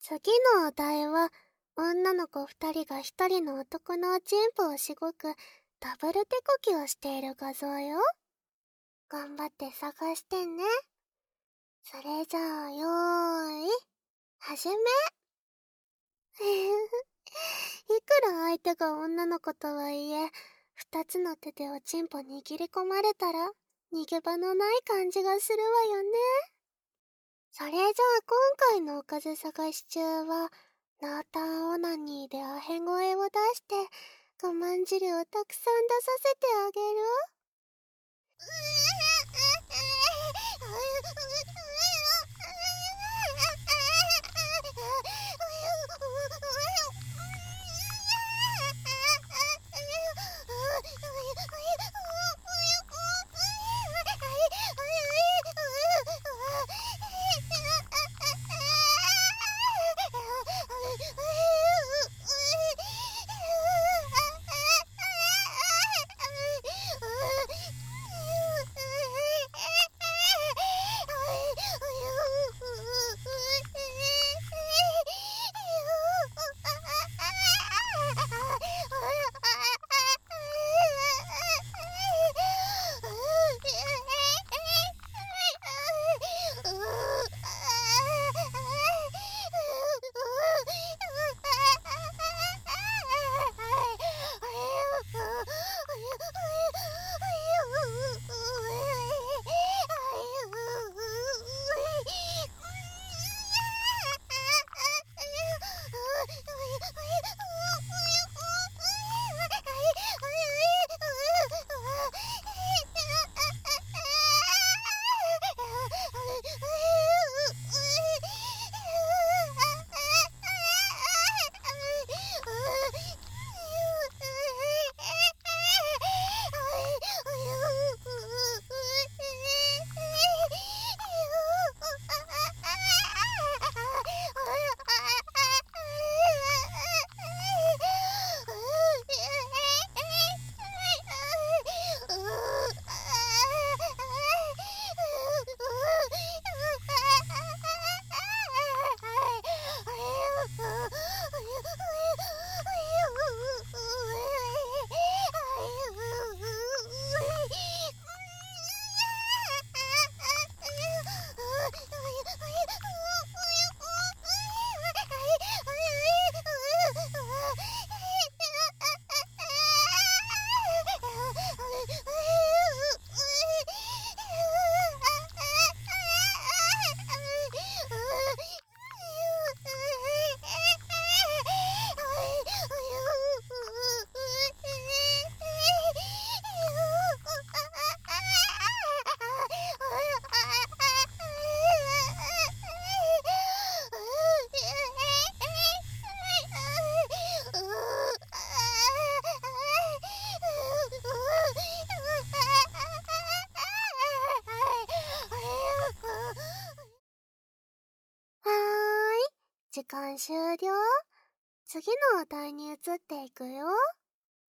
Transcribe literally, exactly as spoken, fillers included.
次のお題は、女の子二人が一人の男のチンポをしごくダブル手こきをしている画像よ。頑張って探してね。それじゃあ、よーい、始め。いくら相手が女の子とはいえ、二つの手でおちんぽ握り込まれたら、逃げ場のない感じがするわよね。それじゃあ今回のおかず探し中は、ナータンオナニーでアヘ声を出して、我慢汁をたくさん出させてあげる。時間終了。次のお題に移っていくよ。